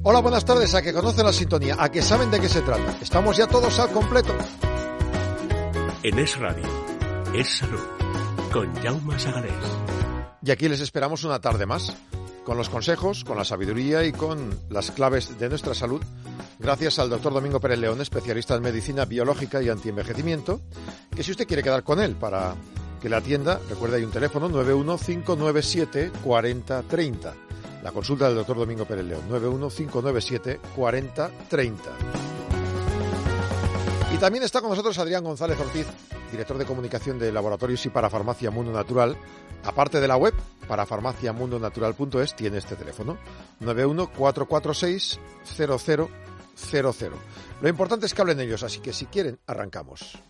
Hola, buenas tardes, a que conocen la sintonía, a que saben de qué se trata. Estamos ya todos al completo. En Es Radio, Es Salud, con Jaume Sagalés. Y aquí les esperamos una tarde más, con los consejos, con la sabiduría y con las claves de nuestra salud, gracias al doctor Domingo Pérez León, especialista en medicina biológica y antienvejecimiento, que si usted quiere quedar con él para que le atienda, recuerde, hay un teléfono 915974030. La consulta del doctor Domingo Pérez León, 915974030. Y también está con nosotros Adrián González Ortiz, director de comunicación de Laboratorios y Parafarmacia Mundo Natural. Aparte de la web, parafarmaciamundonatural.es, tiene este teléfono, 914460000. Lo importante es que hablen ellos, así que si quieren, arrancamos.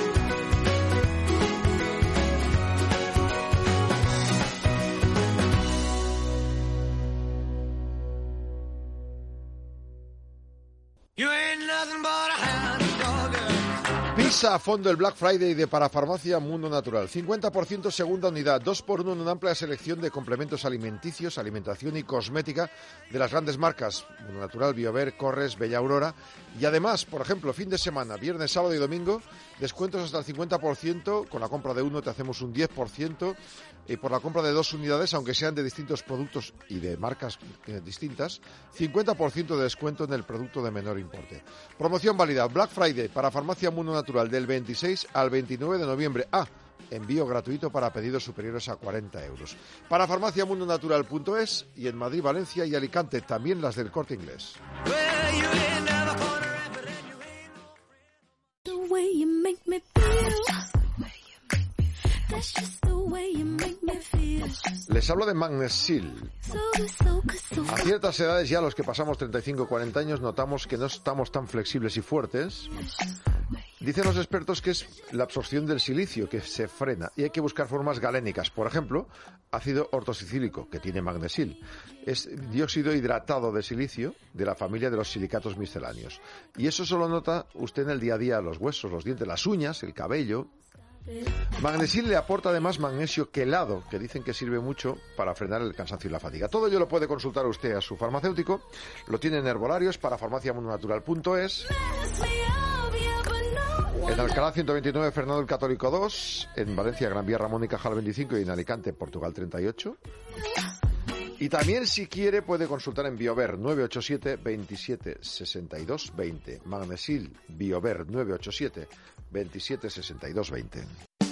Pisa a fondo el Black Friday de Parafarmacia Mundo Natural. 50% segunda unidad, 2x1 en una amplia selección de complementos alimenticios, alimentación y cosmética de las grandes marcas Mundo Natural, Biover, Corres, Bella Aurora. Y además, por ejemplo, fin de semana, viernes, sábado y domingo, descuentos hasta el 50%. Con la compra de uno te hacemos un 10%. Y por la compra de 2 unidades, aunque sean de distintos productos y de marcas distintas, 50% de descuento en el producto de menor importe. Promoción válida Black Friday para Farmacia Mundo Natural del 26 al 29 de noviembre. Envío gratuito para pedidos superiores a 40 euros. Para farmaciamundonatural.es y en Madrid, Valencia y Alicante, también las del Corte Inglés. Les hablo de Magnesil. A ciertas edades, ya los que pasamos 35 o 40 años, notamos que no estamos tan flexibles y fuertes. Dicen los expertos que es la absorción del silicio que se frena y hay que buscar formas galénicas. Por ejemplo, ácido ortosicílico, que tiene Magnesil. Es dióxido hidratado de silicio de la familia de los silicatos misceláneos. Y eso solo nota usted en el día a día: los huesos, los dientes, las uñas, el cabello. Magnesil le aporta además magnesio quelado, que dicen que sirve mucho para frenar el cansancio y la fatiga. Todo ello lo puede consultar usted a su farmacéutico. Lo tiene en herbolarios para farmaciamundonatural.es. En Alcalá 129, Fernando el Católico 2. En Valencia, Gran Vía Ramón y Cajal 25. Y en Alicante, Portugal 38. Y también, si quiere, puede consultar en Biover 987 27 62 20. Magnesil Biover 987 27 62 20.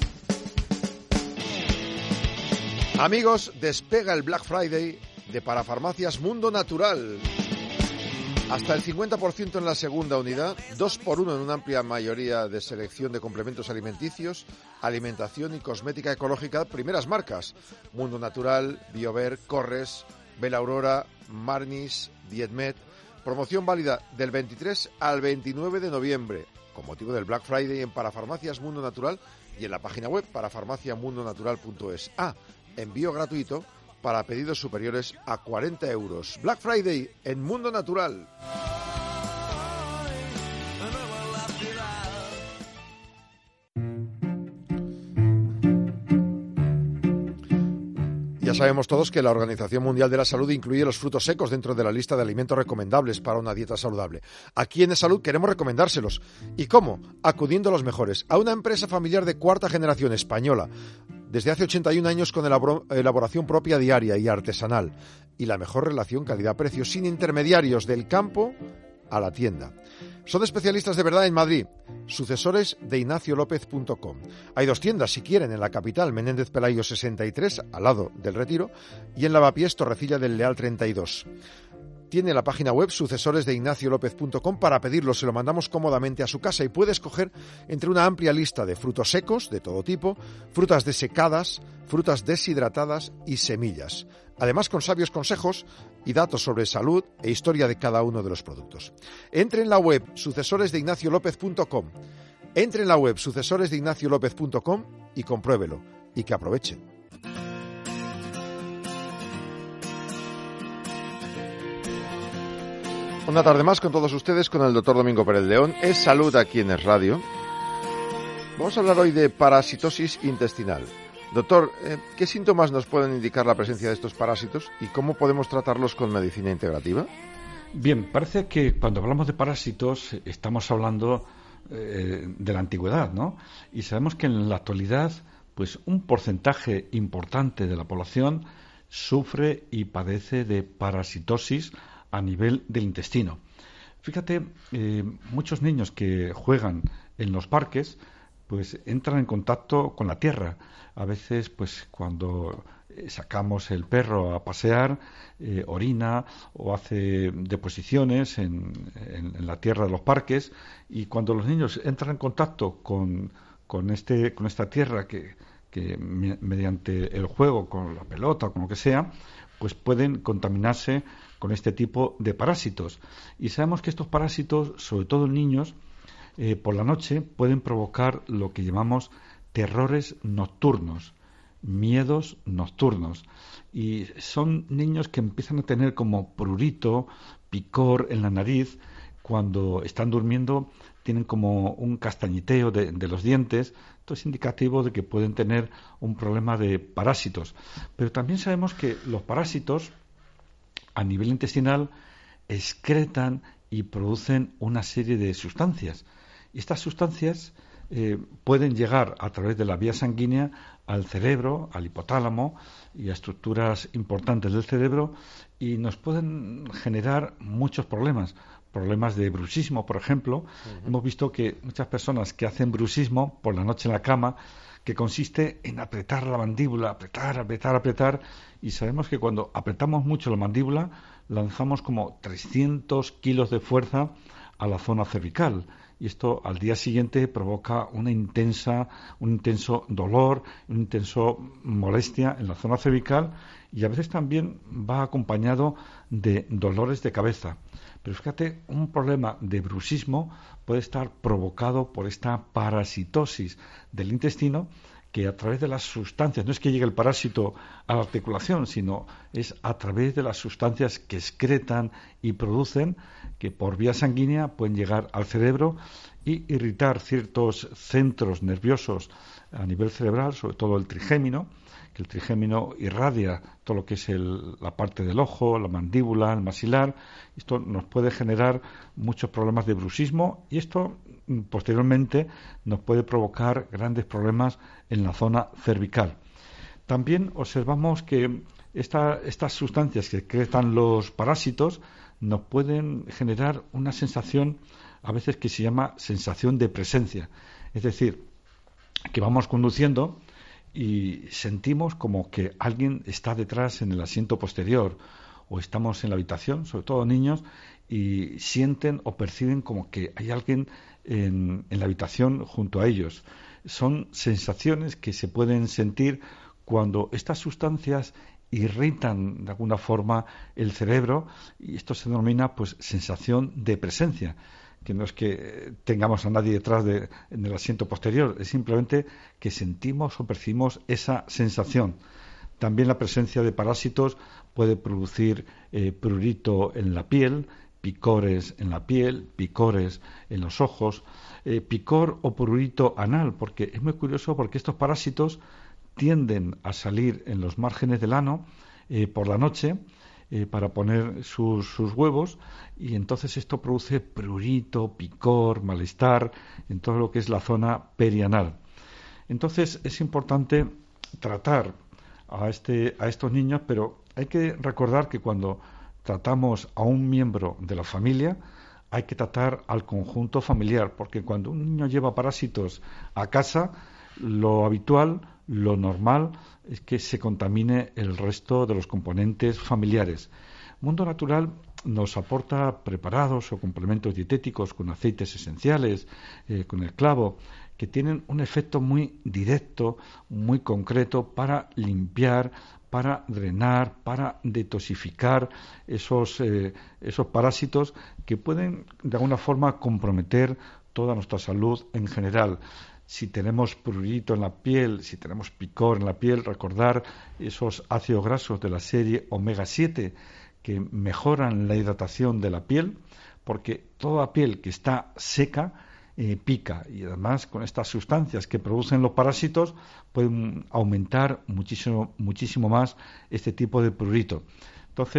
Amigos, despega el Black Friday de Parafarmacias Mundo Natural. Hasta el 50% en la segunda unidad, 2x1 en una amplia mayoría de selección de complementos alimenticios, alimentación y cosmética ecológica, primeras marcas: Mundo Natural, Biover, Corres, Bella Aurora, Marnis, Dietmed. Promoción válida del 23 al 29 de noviembre, con motivo del Black Friday en Parafarmacias Mundo Natural y en la página web parafarmaciamundonatural.es. Envío gratuito para pedidos superiores a 40 euros. Black Friday en Mundo Natural. Ya sabemos todos que la Organización Mundial de la Salud incluye los frutos secos dentro de la lista de alimentos recomendables para una dieta saludable. Aquí en Salud queremos recomendárselos. ¿Y cómo? Acudiendo a los mejores. A una empresa familiar de cuarta generación española, desde hace 81 años, con elaboración propia diaria y artesanal. Y la mejor relación calidad-precio, sin intermediarios, del campo a la tienda. Son especialistas de verdad en Madrid, sucesores de IgnacioLópez.com. Hay 2 tiendas, si quieren, en la capital, Menéndez Pelayo 63, al lado del Retiro, y en Lavapiés, Torrecilla del Leal 32. Tiene la página web sucesoresdeignaciolopez.com. Para pedirlo se lo mandamos cómodamente a su casa y puede escoger entre una amplia lista de frutos secos de todo tipo, frutas desecadas, frutas deshidratadas y semillas. Además, con sabios consejos y datos sobre salud e historia de cada uno de los productos. Entre en la web sucesoresdeignaciolopez.com. Entre en la web sucesoresdeignaciolopez.com y compruébelo. Y que aproveche. Una tarde más con todos ustedes, con el doctor Domingo Pérez León. Es Salud aquí en Es Radio. Vamos a hablar hoy de parasitosis intestinal. Doctor, ¿qué síntomas nos pueden indicar la presencia de estos parásitos y cómo podemos tratarlos con medicina integrativa? Bien, parece que cuando hablamos de parásitos estamos hablando de la antigüedad, ¿no? Y sabemos que en la actualidad, pues un porcentaje importante de la población sufre y padece de parasitosis a nivel del intestino. Fíjate, muchos niños que juegan en los parques, pues entran en contacto con la tierra. A veces, pues cuando sacamos el perro a pasear, orina o hace deposiciones en la tierra de los parques, y cuando los niños entran en contacto con esta tierra que mediante el juego con la pelota o con lo que sea, pues pueden contaminarse con este tipo de parásitos. Y sabemos que estos parásitos, sobre todo en niños, por la noche pueden provocar lo que llamamos terrores nocturnos, miedos nocturnos. Y son niños que empiezan a tener como prurito, picor en la nariz. Cuando están durmiendo tienen como un castañeteo de los dientes. Esto es indicativo de que pueden tener un problema de parásitos. Pero también sabemos que los parásitos a nivel intestinal excretan y producen una serie de sustancias. Y estas sustancias pueden llegar a través de la vía sanguínea al cerebro, al hipotálamo y a estructuras importantes del cerebro, y nos pueden generar muchos problemas. Problemas de bruxismo, por ejemplo. Hemos visto que muchas personas que hacen bruxismo por la noche en la cama, que consiste en apretar la mandíbula, apretar, y sabemos que cuando apretamos mucho la mandíbula lanzamos como 300 kilos de fuerza a la zona cervical, y esto al día siguiente provoca un intenso dolor, una intensa molestia en la zona cervical, y a veces también va acompañado de dolores de cabeza. Pero fíjate, un problema de bruxismo puede estar provocado por esta parasitosis del intestino, que a través de las sustancias, no es que llegue el parásito a la articulación, sino es a través de las sustancias que excretan y producen, que por vía sanguínea pueden llegar al cerebro y irritar ciertos centros nerviosos a nivel cerebral, sobre todo el trigémino, que el trigémino irradia todo lo que es la parte del ojo, la mandíbula, el maxilar. Esto nos puede generar muchos problemas de bruxismo, y esto posteriormente nos puede provocar grandes problemas en la zona cervical. También observamos que estas sustancias que excretan los parásitos nos pueden generar una sensación a veces que se llama sensación de presencia. Es decir, que vamos conduciendo y sentimos como que alguien está detrás en el asiento posterior, o estamos en la habitación, sobre todo niños, y sienten o perciben como que hay alguien en la habitación junto a ellos. Son sensaciones que se pueden sentir cuando estas sustancias irritan de alguna forma el cerebro, y esto se denomina pues sensación de presencia, que no es que tengamos a nadie detrás en el asiento posterior, es simplemente que sentimos o percibimos esa sensación. También la presencia de parásitos puede producir prurito en la piel, picores en la piel, picores en los ojos, picor o prurito anal, porque es muy curioso, porque estos parásitos tienden a salir en los márgenes del ano por la noche para poner sus huevos, y entonces esto produce prurito, picor, malestar en todo lo que es la zona perianal. Entonces es importante tratar a estos niños, pero hay que recordar que cuando tratamos a un miembro de la familia hay que tratar al conjunto familiar, porque cuando un niño lleva parásitos a casa, lo habitual, lo normal, es que se contamine el resto de los componentes familiares. Mundo Natural nos aporta preparados o complementos dietéticos con aceites esenciales, con el clavo, que tienen un efecto muy directo, muy concreto para limpiar, para drenar, para detoxificar esos parásitos que pueden de alguna forma comprometer toda nuestra salud en general. Si tenemos prurito en la piel, si tenemos picor en la piel, recordar esos ácidos grasos de la serie omega 7 que mejoran la hidratación de la piel, porque toda piel que está seca pica, y además con estas sustancias que producen los parásitos pueden aumentar muchísimo más este tipo de prurito. Entonces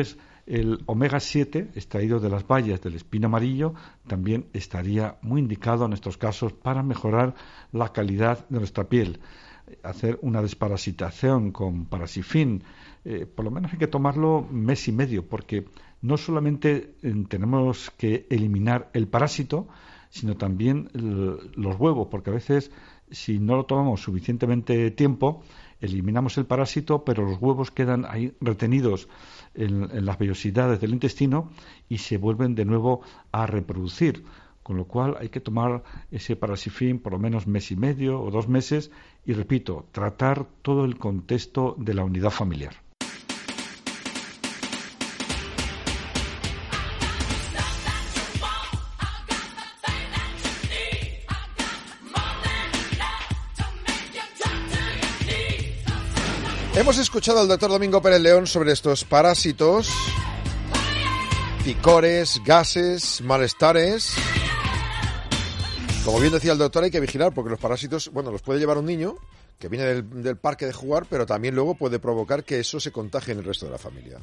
El omega 7, extraído de las bayas del espino amarillo, también estaría muy indicado en estos casos para mejorar la calidad de nuestra piel. Hacer una desparasitación con Parasifin, por lo menos hay que tomarlo mes y medio, porque no solamente tenemos que eliminar el parásito, sino también los huevos, porque a veces, si no lo tomamos suficientemente tiempo, eliminamos el parásito, pero los huevos quedan ahí retenidos en las vellosidades del intestino y se vuelven de nuevo a reproducir. Con lo cual hay que tomar ese Parasifin por lo menos mes y medio o 2 meses y, repito, tratar todo el contexto de la unidad familiar. Hemos escuchado al doctor Domingo Pérez León sobre estos parásitos, picores, gases, malestares. Como bien decía el doctor, hay que vigilar porque los parásitos, bueno, los puede llevar un niño que viene del parque de jugar, pero también luego puede provocar que eso se contagie en el resto de la familia.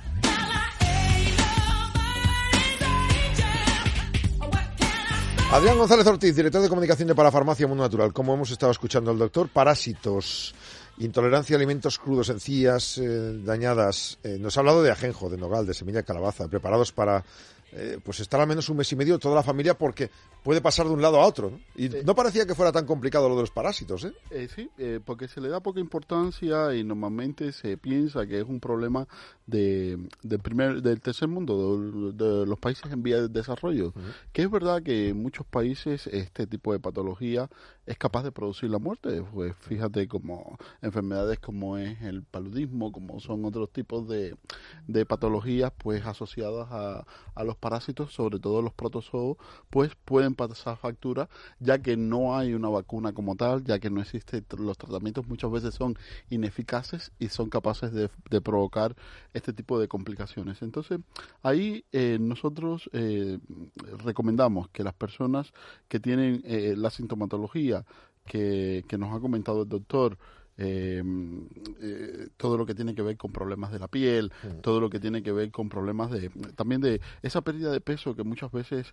Adrián González Ortiz, director de comunicación de Parafarmacia Mundo Natural. Como hemos estado escuchando al doctor, parásitos, intolerancia a alimentos crudos, encías dañadas. Nos ha hablado de ajenjo, de nogal, de semilla de calabaza, preparados para pues estar al menos un mes y medio toda la familia, porque puede pasar de un lado a otro, ¿no? Y no parecía que fuera tan complicado lo de los parásitos, ¿eh? Sí, porque se le da poca importancia y normalmente se piensa que es un problema del tercer mundo, de los países en vía de desarrollo. Uh-huh. Que es verdad que en muchos países este tipo de patología es capaz de producir la muerte. Pues fíjate, como enfermedades como es el paludismo, como son otros tipos de patologías pues asociadas a los parásitos, sobre todo los protozoos, pues pueden pasar factura, ya que no hay una vacuna como tal, ya que no existe, los tratamientos muchas veces son ineficaces y son capaces de provocar este tipo de complicaciones. Entonces, ahí nosotros recomendamos que las personas que tienen la sintomatología que nos ha comentado el doctor, todo lo que tiene que ver con problemas de la piel, todo lo que tiene que ver con problemas también de esa pérdida de peso que muchas veces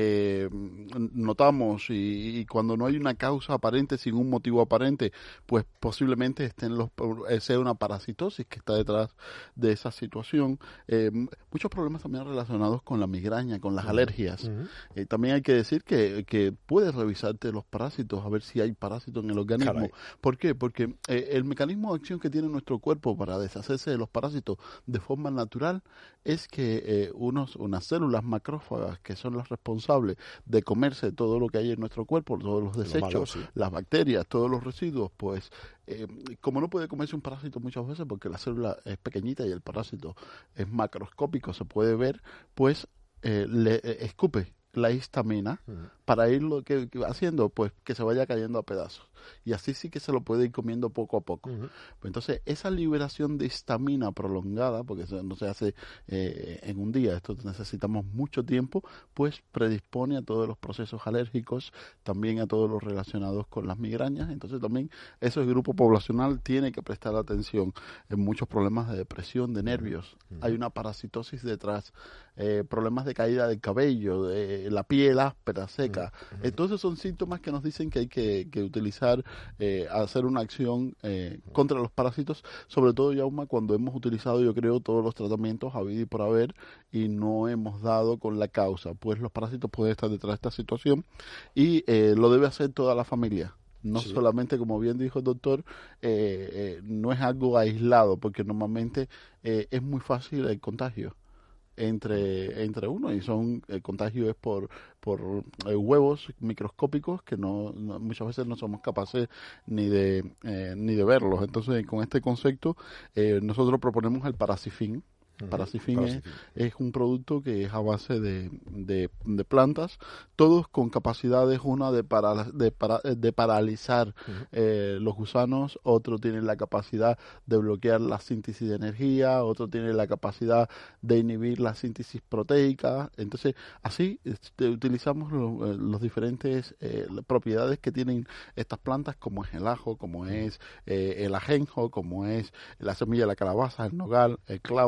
notamos, y cuando no hay una causa aparente, sin un motivo aparente, pues posiblemente sea una parasitosis que está detrás de esa situación. Muchos problemas también relacionados con la migraña, con las alergias. También hay que decir que puedes revisarte los parásitos, a ver si hay parásitos en el organismo. Caray. ¿Por qué? Porque el mecanismo de acción que tiene nuestro cuerpo para deshacerse de los parásitos de forma natural es que unas células macrófagas, que son las responsables de comerse todo lo que hay en nuestro cuerpo, todos los desechos, las bacterias, todos los residuos, pues como no puede comerse un parásito muchas veces porque la célula es pequeñita y el parásito es macroscópico, se puede ver, pues le escupe la histamina para ir haciendo, pues que se vaya cayendo a pedazos. Y así sí que se lo puede ir comiendo poco a poco. Pues entonces, esa liberación de histamina prolongada, porque eso no se hace en un día, esto necesitamos mucho tiempo, pues predispone a todos los procesos alérgicos, también a todos los relacionados con las migrañas. Entonces también ese grupo poblacional tiene que prestar atención en muchos problemas de depresión, de nervios. Hay una parasitosis detrás, problemas de caída del cabello, de la piel áspera, seca. Entonces son síntomas que nos dicen que hay que utilizar, hacer una acción contra los parásitos, sobre todo, Yauma, cuando hemos utilizado, yo creo, todos los tratamientos habido y por haber y no hemos dado con la causa. Pues los parásitos pueden estar detrás de esta situación y lo debe hacer toda la familia. No solamente, como bien dijo el doctor, no es algo aislado, porque normalmente es muy fácil el contagio entre uno, y el contagio es por huevos microscópicos que no muchas veces no somos capaces ni de verlos. Entonces, con este concepto nosotros proponemos el Parasifin. Parasifin es un producto que es a base de plantas, todos con capacidades, una de paralizar los gusanos, otro tiene la capacidad de bloquear la síntesis de energía, otro tiene la capacidad de inhibir la síntesis proteica. Entonces, así utilizamos los diferentes propiedades que tienen estas plantas, como es el ajo, como es el ajenjo, como es la semilla de la calabaza, el nogal, el clavo.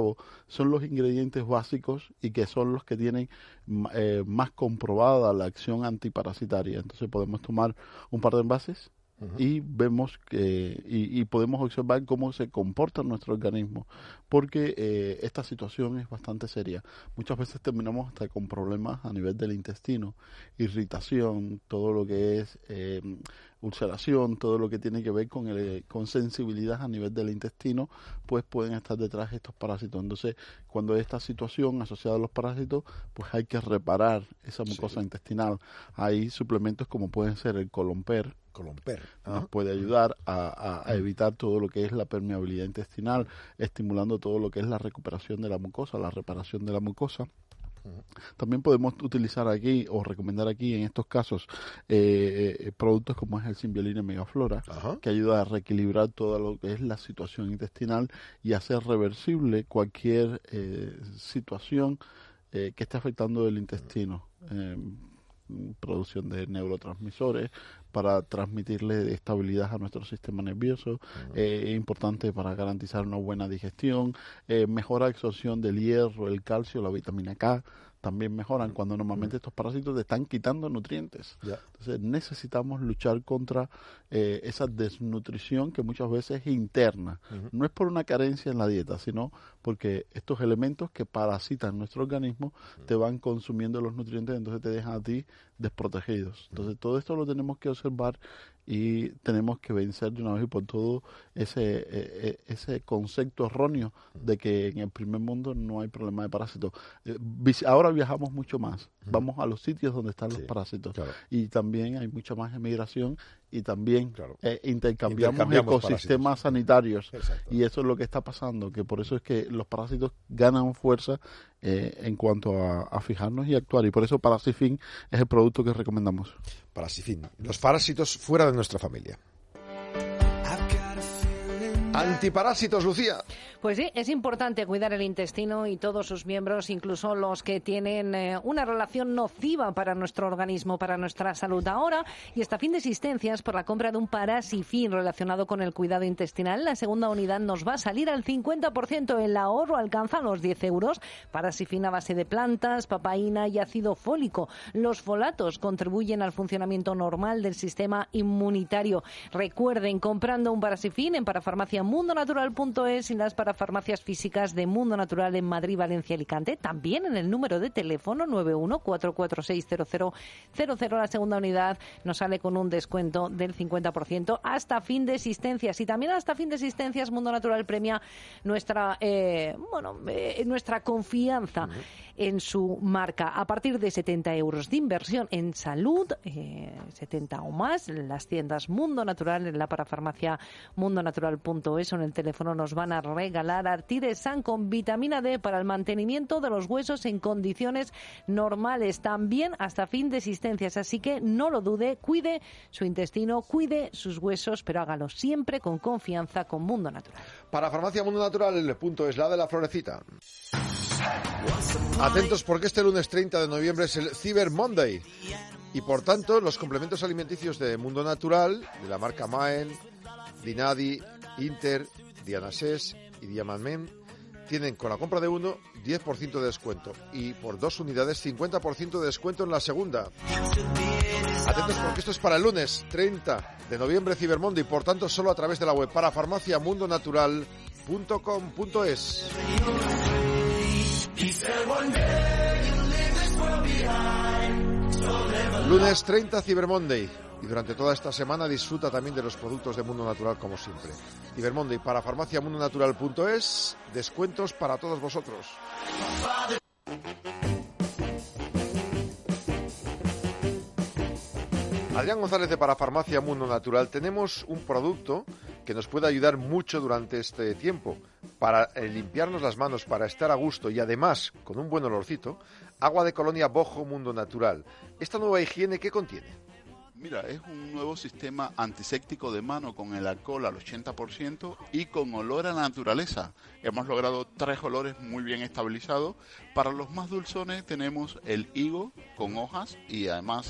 son los ingredientes básicos y que son los que tienen más comprobada la acción antiparasitaria. Entonces podemos tomar un par de envases y vemos que y podemos observar cómo se comporta nuestro organismo, porque esta situación es bastante seria. Muchas veces terminamos hasta con problemas a nivel del intestino, irritación, todo lo que es ulceración, todo lo que tiene que ver con sensibilidad a nivel del intestino, pues pueden estar detrás de estos parásitos. Entonces, cuando hay esta situación asociada a los parásitos, pues hay que reparar esa mucosa intestinal. Hay suplementos como pueden ser el Colomper, nos puede ayudar a evitar todo lo que es la permeabilidad intestinal, estimulando todo lo que es la recuperación de la mucosa, la reparación de la mucosa. También podemos utilizar aquí o recomendar aquí en estos casos productos como es el Symbiolina Megaflora, que ayuda a reequilibrar todo lo que es la situación intestinal y hacer reversible cualquier situación que esté afectando el intestino. Producción de neurotransmisores para transmitirle estabilidad a nuestro sistema nervioso, es importante para garantizar una buena digestión, mejora la absorción del hierro, el calcio, la vitamina K, también mejoran cuando normalmente estos parásitos te están quitando nutrientes. Entonces necesitamos luchar contra esa desnutrición que muchas veces es interna. No es por una carencia en la dieta, sino porque estos elementos que parasitan nuestro organismo te van consumiendo los nutrientes, entonces te dejan a ti desprotegidos. Entonces todo esto lo tenemos que observar y tenemos que vencer de una vez y por todo ese concepto erróneo de que en el primer mundo no hay problema de parásitos. Ahora viajamos mucho más, vamos a los sitios donde están los parásitos, y también hay mucha más emigración y también intercambiamos ecosistemas sanitarios. Y eso es lo que está pasando, que por eso es que los parásitos ganan fuerza en cuanto a fijarnos y actuar, y por eso Parasifin es el producto que recomendamos. Parasifin, los parásitos fuera de nuestra familia. Antiparásitos, Lucía. Pues sí, es importante cuidar el intestino y todos sus miembros, incluso los que tienen una relación nociva para nuestro organismo, para nuestra salud. Ahora, y hasta fin de existencias, por la compra de un Parasifin relacionado con el cuidado intestinal, la segunda unidad nos va a salir al 50%. El ahorro alcanza los 10 euros. Parasifin a base de plantas, papaína y ácido fólico. Los folatos contribuyen al funcionamiento normal del sistema inmunitario. Recuerden, comprando un Parasifin en parafarmaciamundonatural.es y las parafarmacias físicas de Mundo Natural en Madrid, Valencia y Alicante. También en el número de teléfono 91-446-0000. La segunda unidad nos sale con un descuento del 50% hasta fin de existencias. Y también hasta fin de existencias Mundo Natural premia nuestra confianza en su marca. A partir de 70 euros de inversión en salud, 70 o más, en las tiendas Mundo Natural, en la parafarmacia mundonatural.es o en el teléfono nos van a regalar Artiresan con vitamina D para el mantenimiento de los huesos en condiciones normales, también hasta fin de existencias. Así que no lo dude, cuide su intestino, cuide sus huesos, pero hágalo siempre con confianza con Mundo Natural. Para farmaciamundonatural.es, la de la florecita. Atentos porque este lunes 30 de noviembre es el Cyber Monday y por tanto los complementos alimenticios de Mundo Natural, de la marca Maen, Dinadi, Inter, Dianases y Diamanmen, tienen con la compra de uno 10% de descuento y por 2 unidades 50% de descuento en la segunda. Atentos porque esto es para el lunes 30 de noviembre, Cyber Monday, y por tanto solo a través de la web parafarmaciamundonatural.com.es. Lunes 30, Cyber Monday. Y durante toda esta semana disfruta también de los productos de Mundo Natural como siempre. Cyber Monday para farmaciamundonatural.es. Descuentos para todos vosotros. Adrián González de Parafarmacia Mundo Natural. Tenemos un producto que nos puede ayudar mucho durante este tiempo para limpiarnos las manos, para estar a gusto y además con un buen olorcito. Agua de colonia Bojo Mundo Natural. ¿Esta nueva higiene qué contiene? Mira, es un nuevo sistema antiséptico de mano con el alcohol al 80% y con olor a naturaleza. Hemos logrado 3 olores muy bien estabilizados. Para los más dulzones tenemos el higo con hojas y además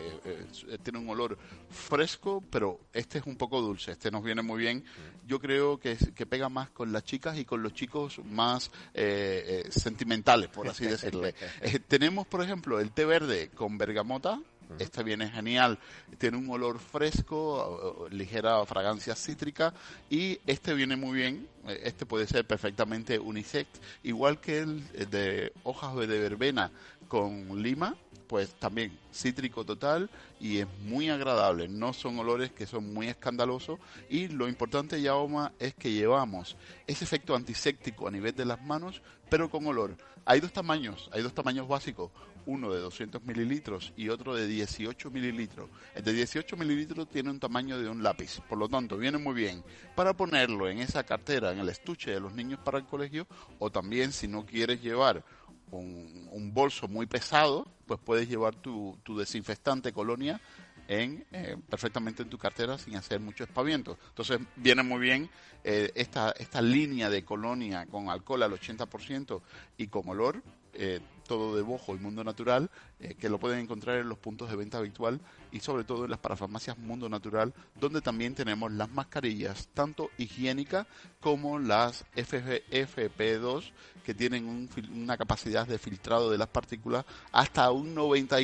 tiene un olor fresco, pero este es un poco dulce. Este nos viene muy bien. Yo creo que pega más con las chicas y con los chicos más sentimentales, por así decirlo. Tenemos, por ejemplo, el té verde con bergamota. Este viene genial, tiene un olor fresco, ligera fragancia cítrica y este viene muy bien, este puede ser perfectamente unisex, igual que el de hojas de verbena con lima, pues también cítrico total y es muy agradable, no son olores que son muy escandalosos y lo importante, Jaume, es que llevamos ese efecto antiséptico a nivel de las manos, pero con olor. Hay dos tamaños básicos, uno de 200 mililitros y otro de 18 mililitros. El de 18 mililitros tiene un tamaño de un lápiz, por lo tanto viene muy bien para ponerlo en esa cartera, en el estuche de los niños para el colegio, o también si no quieres llevar un bolso muy pesado, pues puedes llevar tu desinfectante Colonia perfectamente en tu cartera sin hacer mucho espaviento. Entonces viene muy bien esta línea de Colonia con alcohol al 80% y con olor, todo de Bojo y Mundo Natural, que lo pueden encontrar en los puntos de venta habitual y sobre todo en las parafarmacias Mundo Natural, donde también tenemos las mascarillas, tanto higiénicas como las FFP2, que tienen una capacidad de filtrado de las partículas hasta un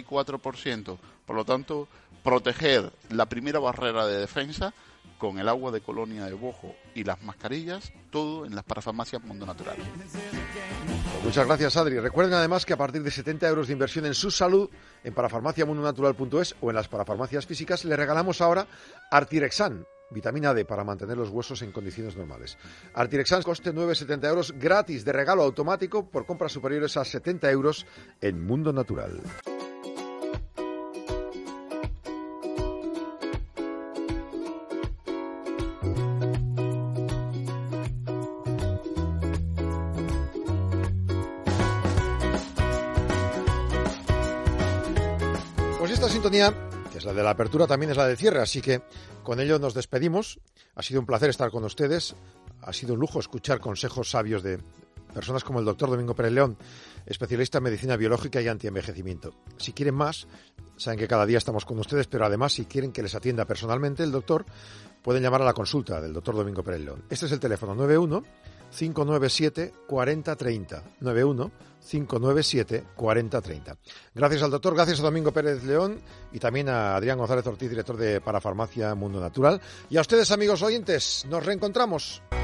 94%. Por lo tanto, proteger la primera barrera de defensa con el agua de Colonia de Bojo y las mascarillas, todo en las parafarmacias Mundo Natural. Muchas gracias, Adri. Recuerden además que a partir de 70 euros de inversión en su salud, en parafarmaciamundonatural.es o en las parafarmacias físicas, le regalamos ahora Artirexan, vitamina D para mantener los huesos en condiciones normales. Artirexan, coste 9,70 euros, gratis de regalo automático por compras superiores a 70 euros en Mundo Natural. Esta sintonía, que es la de la apertura, también es la del cierre, así que con ello nos despedimos. Ha sido un placer estar con ustedes, ha sido un lujo escuchar consejos sabios de personas como el doctor Domingo Pérez León, especialista en medicina biológica y antienvejecimiento. Si quieren más, saben que cada día estamos con ustedes, pero además si quieren que les atienda personalmente el doctor, pueden llamar a la consulta del doctor Domingo Pérez León. Este es el teléfono 91-597-4030, 91-597-4030. Gracias al doctor, gracias a Domingo Pérez León y también a Adrián González Ortiz, director de Parafarmacia Mundo Natural. Y a ustedes, amigos oyentes, nos reencontramos.